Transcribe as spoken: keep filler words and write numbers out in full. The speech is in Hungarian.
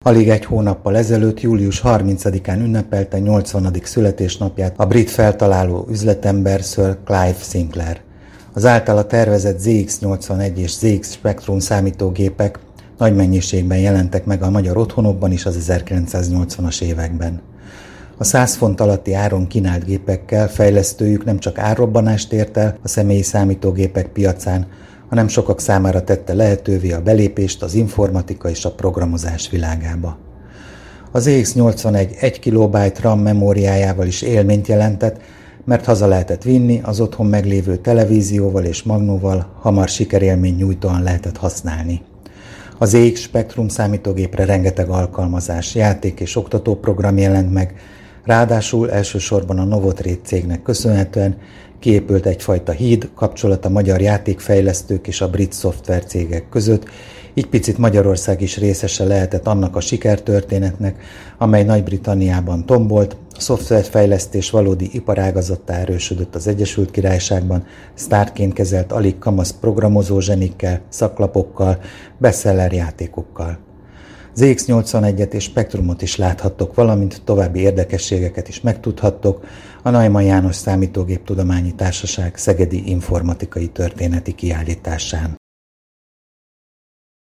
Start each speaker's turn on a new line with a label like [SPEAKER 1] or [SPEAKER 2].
[SPEAKER 1] Alig egy hónappal ezelőtt, július harmincadikán ünnepelte nyolcvanadik születésnapját a brit feltaláló üzletember Sir Clive Sinclair. Az általa tervezett zé iksz nyolcvanegy és zé iksz Spectrum számítógépek nagy mennyiségben jelentek meg a magyar otthonokban is az ezerkilencszáznyolcvanas években. A száz font alatti áron kínált gépekkel fejlesztőjük nem csak árrobbanást ért el a személyi számítógépek piacán, hanem sokak számára tette lehetővé a belépést az informatika és a programozás világába. A zé iksz nyolcvanegy egy kilobájt RAM memóriájával is élményt jelentett, mert haza lehetett vinni, az otthon meglévő televízióval és magnóval hamar sikerélmény nyújtóan lehetett használni. A zé iksz Spectrum számítógépre rengeteg alkalmazás, játék és oktatóprogram jelent meg, ráadásul elsősorban a Novotrade cégnek köszönhetően kiépült egyfajta híd kapcsolat a magyar játékfejlesztők és a brit szoftvercégek között, így picit Magyarország is részese lehetett annak a sikertörténetnek, amely Nagy-Britanniában tombolt, a szoftverfejlesztés valódi iparágazattá erősödött az Egyesült Királyságban, sztártként kezelt alig kamasz programozó zsenikkel, szaklapokkal, bestseller játékokkal. zé iksz nyolcvanegyet és Spectrumot is láthattok, valamint további érdekességeket is megtudhattok a Neumann János Számítógéptudományi Társaság szegedi informatikai történeti kiállításán.